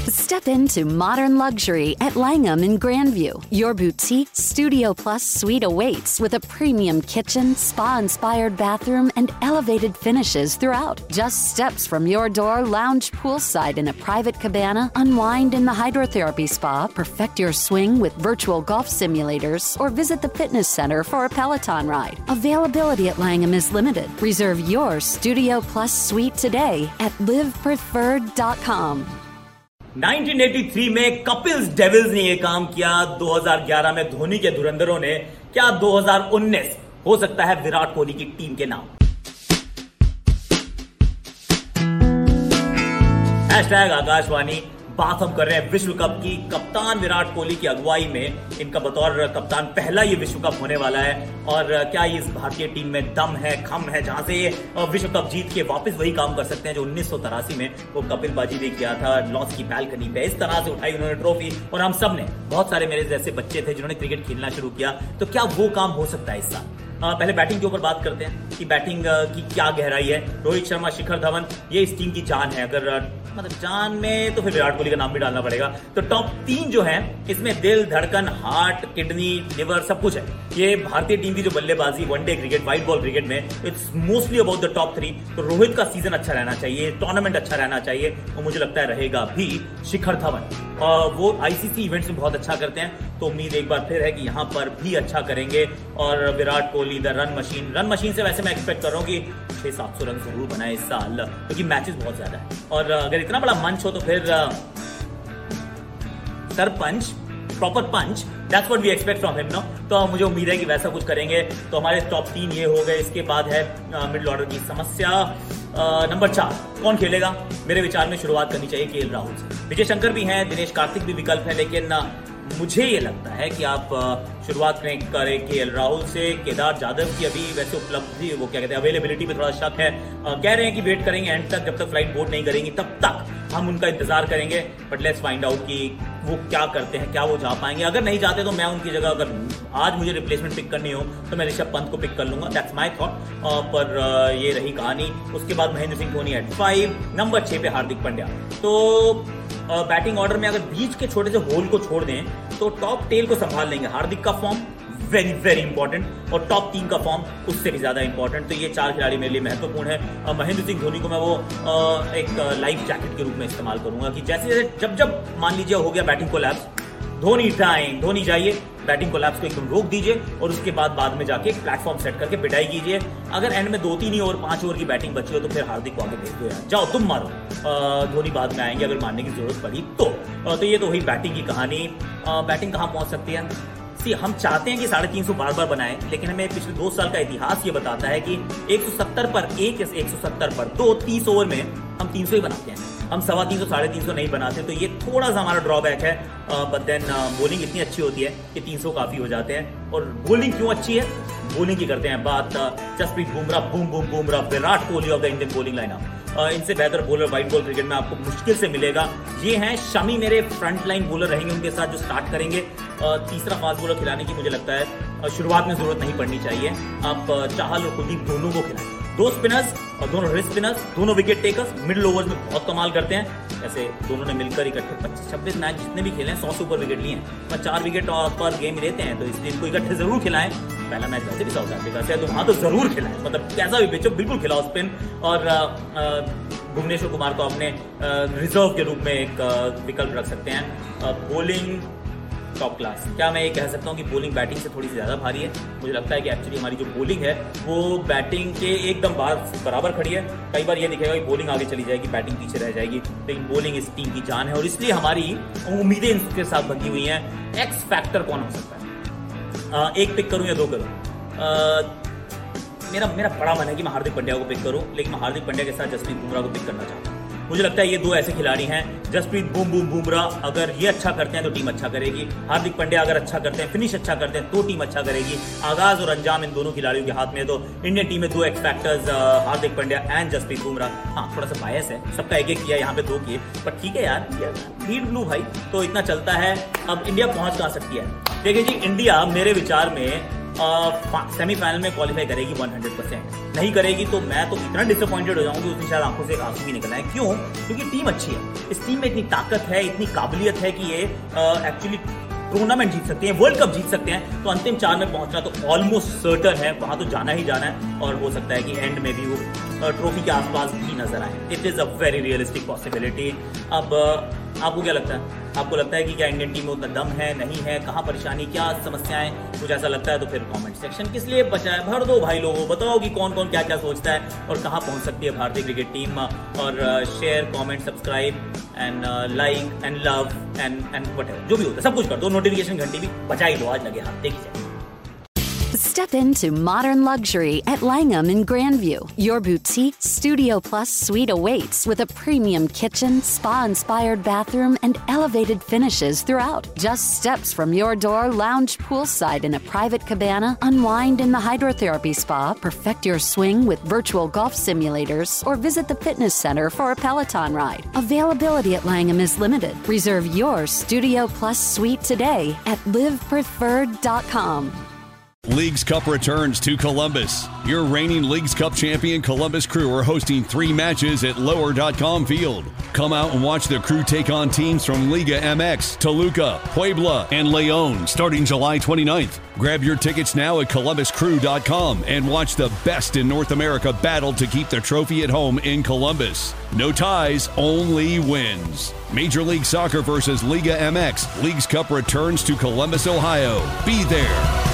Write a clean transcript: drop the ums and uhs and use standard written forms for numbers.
Step into modern luxury at Langham in Grandview. Your boutique Studio Plus suite awaits with a premium kitchen, spa-inspired bathroom, and elevated finishes throughout. Just steps from your door, lounge poolside in a private cabana, unwind in the hydrotherapy spa, perfect your swing with virtual golf simulators, or visit the fitness center for a Peloton ride. Availability at Langham is limited. Reserve your Studio Plus suite today at livepreferred.com. 1983 में Kapil's devils ने यह काम किया, 2011 में धोनी के धुरंधरों ने, क्या 2019 हो सकता है विराट कोहली की टीम के नाम? हैशटैग आकाशवाणी। बात हम कर रहे हैं विश्व कप की। कप्तान विराट कोहली की अगुवाई में इनका बतौर कप्तान पहला ये विश्व कप होने वाला है। और क्या इस भारतीय टीम में दम है, खम है, जहां से ये विश्व कप जीत के वापस वही काम कर सकते हैं जो 1983 में वो कपिलबाजी भी किया था, लॉस की बैल्कनी पे। इस तरह से उठाई उन्होंने ट्रॉफी और हम सब ने, बहुत सारे मेरे जैसे बच्चे थे जिन्होंने क्रिकेट खेलना शुरू किया। तो क्या वो काम हो सकता है इस साल? पहले बैटिंग के ऊपर बात करते हैं कि बैटिंग की क्या गहराई है। रोहित शर्मा, शिखर धवन, ये इस टीम की जान है। अगर मतलब जान में तो फिर विराट कोहली का नाम भी डालना पड़ेगा। तो टॉप 3 जो है इसमें दिल, धड़कन, हार्ट, किडनी, लिवर सब कुछ है। ये भारतीय टीम की जो बल्लेबाजी one day cricket, white ball cricket में it's mostly about the top 3। तो रोहित का सीजन अच्छा रहना चाहिए, टूर्नामेंट अच्छा रहना चाहिए और मुझे लगता है रहेगा भी। शिखर धवन वो आईसीसी इवेंट्स में बहुत अच्छा करते हैं, तो उम्मीद एक बार फिर है कि यहां पर भी अच्छा करेंगे। और Virat Kohli the run machine से वैसे मैं एक्सपेक्ट कर रहा हूं कि 600-700 रन जरूर बनाए इस साल, क्योंकि मैचेस बहुत ज्यादा है। और अगर इतना बड़ा मंच हो तो फिर sarpanch, proper panch, that's what we expect from him no. तो मुझे उम्मीद है कि वैसा कुछ करेंगे। तो हमारे टॉप 3 ये हो गए। इसके बाद है मिडिल ऑर्डर की समस्या। नंबर 4 कौन खेलेगा? मेरे विचार में शुरुआत करनी चाहिए केएल राहुल से। विजय शंकर भी हैं, दिनेश कार्तिक भी विकल्प है, लेकिन मुझे ये लगता है कि आप शुरुआत करें केएल राहुल से। केदार जाधव की अभी वैसे उपलब्धि, वो क्या कहते हैं, अवेलेबिलिटी पे थोड़ा शक है। कह रहे हैं कि वेट करेंगे एंड तक, जब तक फ्लाइट बोर्ड नहीं करेंगी तब तक हम उनका इंतजार करेंगे। बट लेट्स फाइंड आउट कि वो क्या करते हैं, क्या वो जा पाएंगे। अगर नहीं जाते तो मैं उनकी जगह, अगर आज मुझे रिप्लेसमेंट पिक करनी हो तो मैं ऋषभ पंत को पिक कर लूंगा। That's my thought. पर ये रही कहानी। उसके बाद महेंद्र सिंह धोनी एट 5, नंबर 6 पे हार्दिक पांड्या। तो बैटिंग ऑर्डर में अगर बीच के छोटे से होल को छोड़ दें तो टॉप टेल को संभाल लेंगे। हार्दिक का फॉर्म वेरी वेरी इंपॉर्टेंट और टॉप 3 का फॉर्म उससे भी ज्यादा इंपॉर्टेंट। तो ये 4 खिलाड़ी मेरे लिए महत्वपूर्ण है। महेंद्र सिंह धोनी को मैं वो एक लाइफ जैकेट के रूप में इस्तेमाल करूंगा कि जैसे जैसे जब मान लीजिए हो गया batting collapse, Dhoni time, Dhoni जाइए, बैटिंग कोलैप्स को एकदम रोक दीजिए और उसके बाद में जाके एक प्लेटफॉर्म सेट करके पिटाई कीजिए। अगर एंड में 2-3 ही ओवर, 5 ओवर की बैटिंग बची हो तो फिर हार्दिक को आगे भेज दो यार, जाओ तुम मारो। धोनी बाद में आएंगे अगर मारने की जरूरत पड़ी तो ये तो हुई बैटिंग की कहानी। बैटिंग कहां पहुंच सकती है? हम चाहते हैं कि 350 बार बनाएं, लेकिन हमें पिछले 2 साल का इतिहास ये बताता है कि 170 पर 1 या 170 पर 2, 30 ओवर में हम 300 ही बनाते हैं। हम 350, 350 नहीं बनाते। तो ये थोड़ा सा हमारा ड्रॉबैक है। बट देन बॉलिंग इतनी अच्छी होती है कि 300 काफी हो जाते हैं। और बॉलिंग क्यों अच्छी है? बॉलिंग की करते हैं बात। Jasprit Bumrah, Bumrah, Virat Kohli off the Indian bowling lineup. इनसे बेहतर बॉलर व्हाइट बॉल क्रिकेट में आपको मुश्किल से मिलेगा। ये हैं शमी, मेरे फ्रंट लाइन बॉलर रहेंगे उनके साथ जो स्टार्ट करेंगे। तीसरा फास्ट बॉलर खिलाने की मुझे लगता है शुरुआत में जरूरत नहीं पड़नी चाहिए। आप चाहल और कुलदीप दोनों को खिलाएं। 2 स्पिनर्स और दोनों रिस्ट स्पिनर्स, दोनों विकेट टेकर्स, मिडिल ओवर्स में बहुत कमाल करते हैं। ऐसे दोनों ने मिलकर इकट्ठे 25-26 मैच जितने भी खेले हैं 100 से ऊपर विकेट लिए हैं। 4 विकेट पर गेम लेते हैं, तो इसलिए इनको इकट्ठे जरूर खिलाएं। पहला मैच वैसे भी साउथ अफ्रीका से है तो वहां तो जरूर खिलाएं, मतलब कैसा भी बेचो बिल्कुल खिलाओ स्पिन। और भुवनेश्वर कुमार को अपने रिजर्व के रूप में एक विकल्प रख सकते हैं। Bowling top class. क्या मैं ये कह सकता हूँ कि बॉलिंग बैटिंग से थोड़ी सी ज्यादा भारी है? मुझे लगता है कि एक्चुअली हमारी जो बॉलिंग है वो बैटिंग के एकदम बराबर खड़ी है। कई बार ये दिखेगा कि बॉलिंग आगे चली जाएगी, बैटिंग पीछे रह जाएगी, लेकिन बॉलिंग इस टीम की जान है और इसलिए हमारी उम्मीदें इनके साथ बंधी हुई हैं। एक्स फैक्टर कौन हो सकता है? 1 पिक करूं या 2 करूं? मेरा बड़ा मन है कि मैं हार्दिक पांड्या को पिक करूं, लेकिन मैं हार्दिक पांड्या के साथ जसप्रीत बुमराह को पिक करना चाहता हूं। मुझे लगता है ये 2 ऐसे खिलाड़ी हैं। जसप्रीत बुमराह अगर ये अच्छा करते हैं तो टीम अच्छा करेगी। हार्दिक पांड्या अगर अच्छा करते हैं, फिनिश अच्छा करते हैं तो टीम अच्छा करेगी। आगाज और अंजाम इन दोनों खिलाड़ियों के हाथ में। तो इंडियन टीम में 2 X factors, Hardik Pandya and Jasprit Bumrah. हाँ, थोड़ा सा बायस है, सबका 1-1 किया, यहाँ पे 2 किए, पर ठीक है यार, लीड ब्लू भाई, तो इतना चलता है। अब इंडिया पहुंच कहां सकती है? देखिए जी, इंडिया मेरे विचार में सेमीफाइनल में क्वालिफाई करेगी 100%। नहीं करेगी तो मैं तो इतना डिसअपॉइंटेड हो जाऊंगी, उसमें शायद आंखों से एक आंसू भी निकलना है। क्यों? क्योंकि टीम अच्छी है, इस टीम में इतनी ताकत है, इतनी काबिलियत है कि ये एक्चुअली टूर्नामेंट जीत सकते हैं, वर्ल्ड कप जीत सकते हैं। तो अंतिम 4 में पहुंचना तो ऑलमोस्ट सर्टन है, वहां तो जाना ही जाना है, और हो सकता है कि एंड में भी वो ट्रॉफी के आसपास भी नजर आए। It is a very realistic possibility. अब आपको क्या लगता है? आपको लगता है कि क्या इंडियन टीम में उतना दम है, नहीं है, कहाँ परेशानी, क्या समस्याएं? कुछ ऐसा लगता है तो फिर कमेंट सेक्शन किस लिए बचा है, भर दो भाई लोगों, बताओ कि कौन कौन क्या क्या सोचता है और कहाँ पहुंच सकती है भारतीय क्रिकेट टीम। और share, comment, subscribe and like and love and whatever, जो भी होता है सब कुछ कर दो। नोटिफिकेशन घंटी भी बजा ही दो, आज लगे हाथ, देखिए। Step into modern luxury at Langham in Grandview. Your boutique Studio Plus suite awaits with a premium kitchen, spa-inspired bathroom, and elevated finishes throughout. Just steps from your door, lounge poolside in a private cabana, unwind in the hydrotherapy spa, perfect your swing with virtual golf simulators, or visit the fitness center for a Peloton ride. Availability at Langham is limited. Reserve your Studio Plus suite today at livepreferred.com. Leagues Cup returns to Columbus. Your reigning Leagues Cup champion Columbus Crew are hosting 3 matches at Lower.com Field. Come out and watch the Crew take on teams from Liga MX, Toluca, Puebla, and Leon starting July 29th. Grab your tickets now at columbuscrew.com and watch the best in North America battle to keep the trophy at home in Columbus. No ties, only wins. Major League Soccer versus Liga MX. Leagues Cup returns to Columbus, Ohio. Be there.